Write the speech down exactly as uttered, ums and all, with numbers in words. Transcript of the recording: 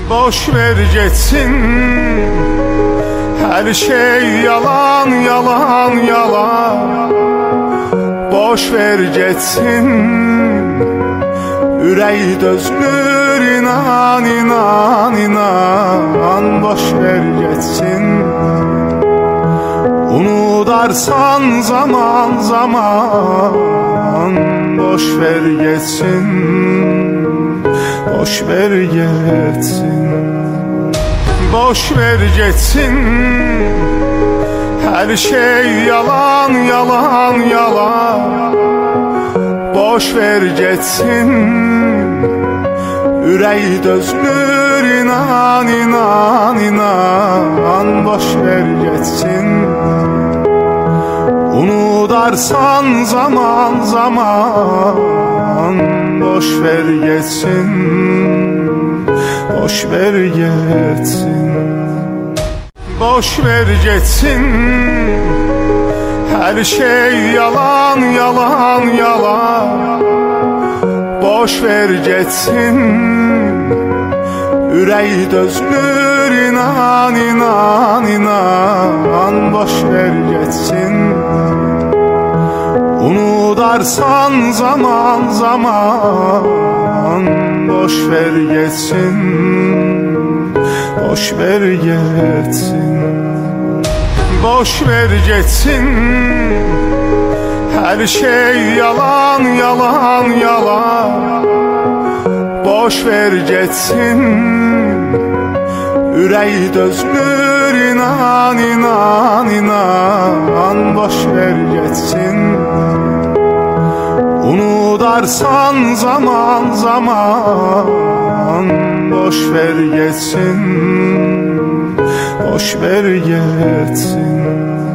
Boş ver geçsin, her şey yalan yalan yalan. Boş ver geçsin, ürək dözülür, inan inan inan. Boş ver geçsin, unudarsan zaman zaman. Boş ver geçsin, boş ver geçsin. Boş ver geçsin, her şey yalan yalan yalan. Boş ver geçsin, ürək dözülür, inan inan inan. Boş ver geçsin, unudarsan zaman zaman. Boş ver geçsin, boş ver geçsin. Boş ver geçsin, her şey yalan yalan yalan. Boş ver geçsin, ürək dözülür, inan inan inan. Boş ver geçsin, unudarsan zaman zaman. Boş ver geçsin, boş ver geçsin. Boş ver geçsin, her şey yalan yalan yalan. Boş ver geçsin, ürək dözülür, inan inan inan. Boş ver geçsin, unudarsan zaman zaman. Boş ver geçsin, boş ver geçsin.